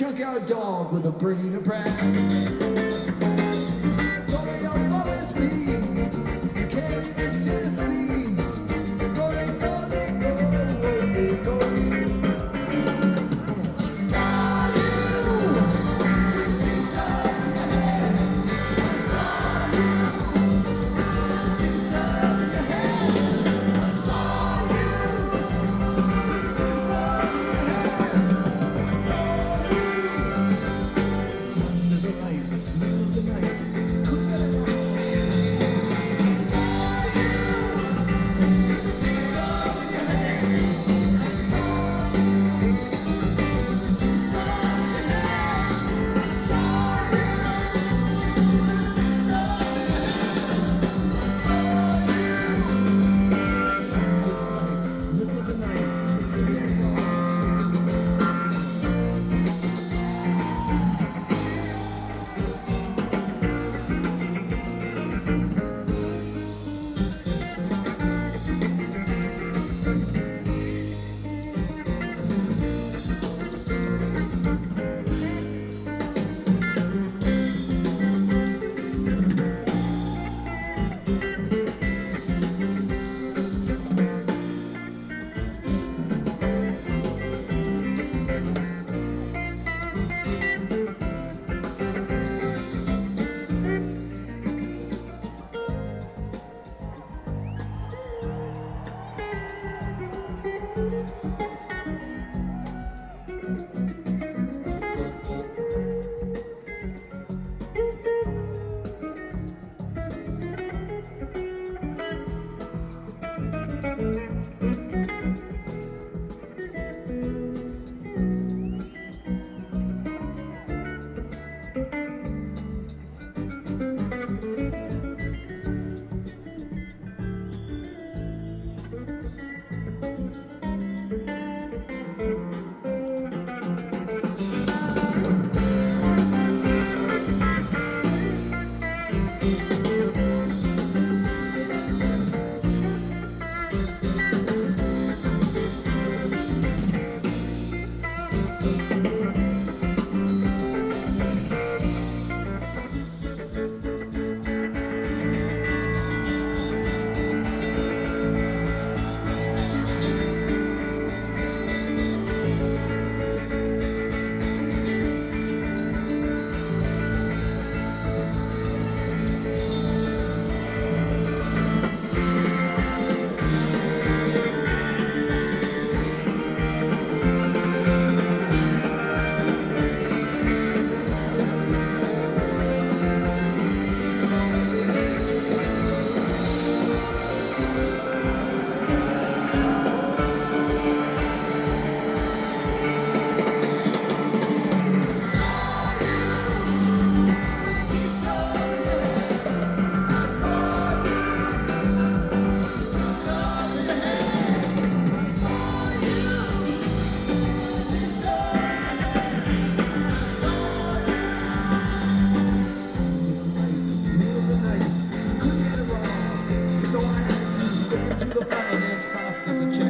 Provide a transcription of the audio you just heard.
junkyard dog with a brain of brass. Going up Forest Green, you can't even see the sea. Going, going, going, going. I saw you with this on your head. I saw you with this on your head. I saw you with this on your head. I saw you under the light, middle of the night. Couldn't get it right. So I had to go to the finance fast as a